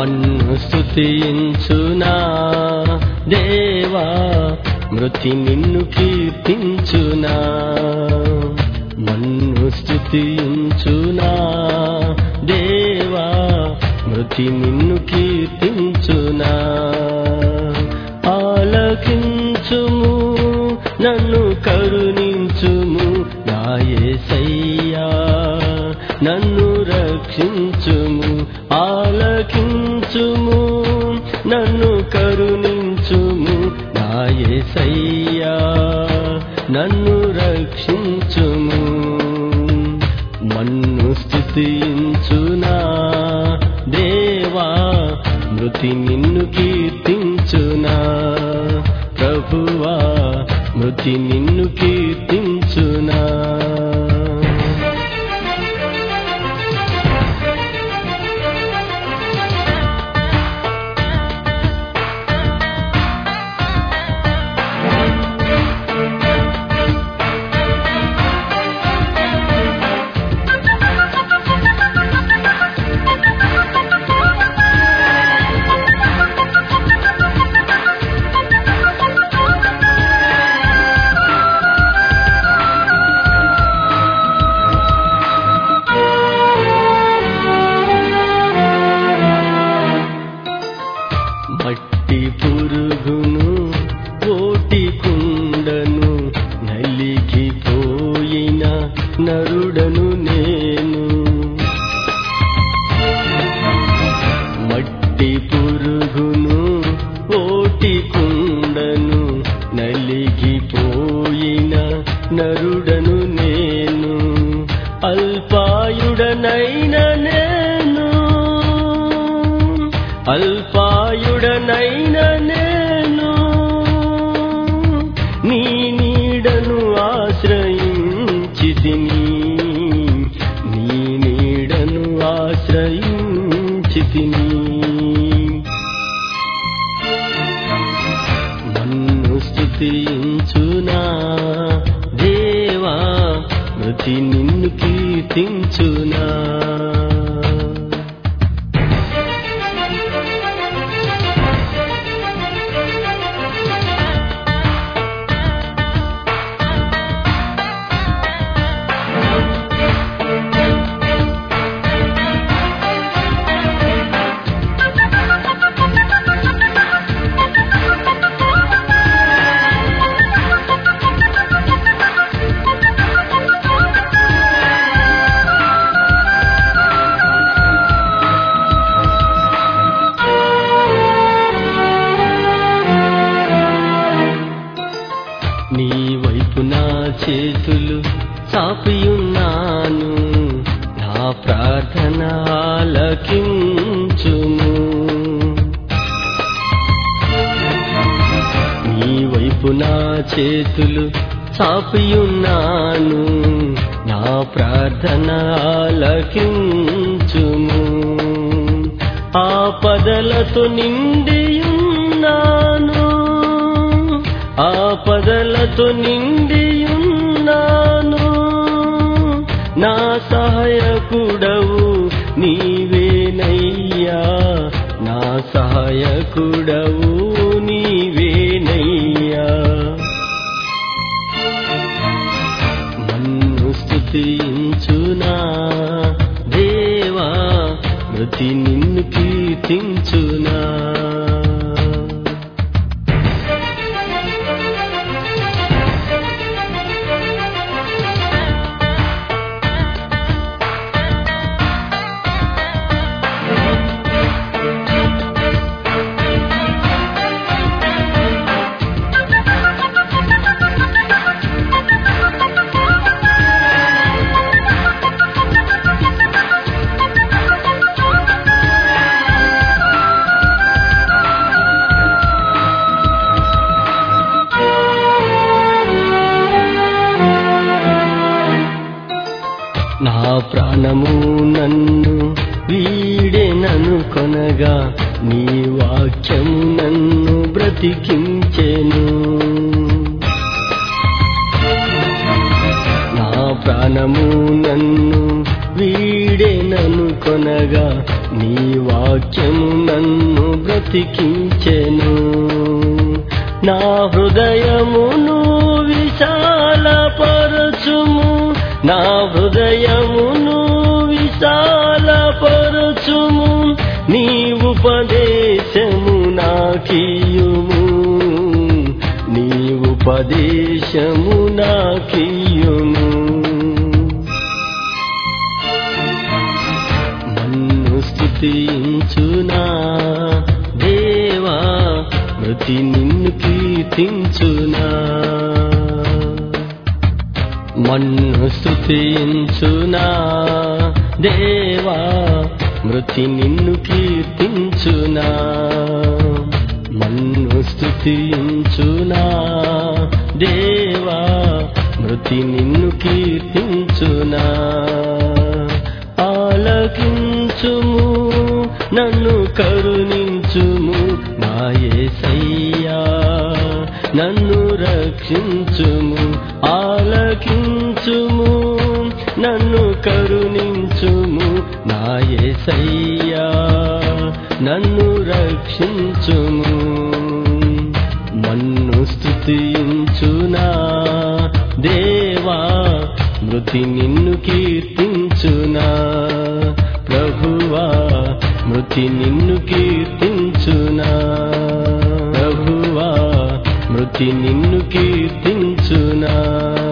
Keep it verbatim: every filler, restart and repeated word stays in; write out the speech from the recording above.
మన్ను స్తుతించునా దేవా, మృతి నిన్ను కీర్తించునా. మన్ను స్తుతించునా దేవా, మృతి నిన్ను కీర్తించునా. ఆలకించుము, నన్ను కరుణించుము నా యేసయ్యా, నన్ను రక్షించుము. ఆలకించుము, నన్ను కరుణించుము నా యేసయ్యా, నన్ను రక్షించుము. మన్ను స్తుతించునా దేవా, మృతి నిన్ను కీర్తించునా. ప్రభువా, మృతి నిన్ను కీర్తించునా. మట్టి పురుగును కోటి కుండను నలిగిపోయిన నరుడను నేను. మట్టి పురుగును కోటి కుండను నలిగిపోయిన నరుడను నేను. అల్పాయుడనైన నేను, అల్పాయుడనైన నేను, నీ నీడను ఆశ్రయించితిని, నీ నీడను ఆశ్రయించితిని. మన్ను స్తుతించునా దేవా, మృతి నిన్ను కీర్తించునా. నీ వైపు నా చేతులు చాపియున్నాను, నా ప్రార్థన ఆలకించుము. నీ వైపు నా చేతులు చాపియున్నాను, నా ప్రార్థన ఆలకించుము. ఆపదలతో నిండియున్నాను, ఆపదలతో నిండియున్నాను, నా సహాయకుడవు నీవేనయ్యా, నా సహాయకుడవు నీవేనయ్యా. మన్ను స్తుతించునా దేవా, మృతి నిన్ను కీర్తించునా. నా ప్రాణము నన్ను వీడెననుకొనగా, నీ వాక్యము నన్ను బ్రతికించెను. నా ప్రాణము నన్ను వీడెనను కొనగా నీ వాక్యము నన్ను బ్రతికించెను. నా హృదయమును విశాలపరచుము, నా హృదయమును విశాలపరచుము, నీ ఉపదేశము నాకియుము, నీ ఉపదేశము నాకియుము. మన్ను స్తుతించునా దేవా, మృతి నిన్ను కీర్తించునా. మన్ను స్తుతించునా దేవా, మృతి నిన్ను కీర్తించునా. మన్ను స్తుతించునా దేవా, మృతి నిన్ను కీర్తించునా. ఆలకించుము, నన్ను కరుణించుము నా యేసయ్యా, నన్ను రక్షించుము. ఆలకించుము, నన్ను కరుణించుము నా యేసయ్యా, నన్ను రక్షించుము. మన్ను స్తుతించునా దేవా, మృతి నిన్ను కీర్తించునా. ప్రభువా, మృతి నిన్ను కీర్తించునా. ప్రభువా, మృతి నిన్ను కీర్తించునా.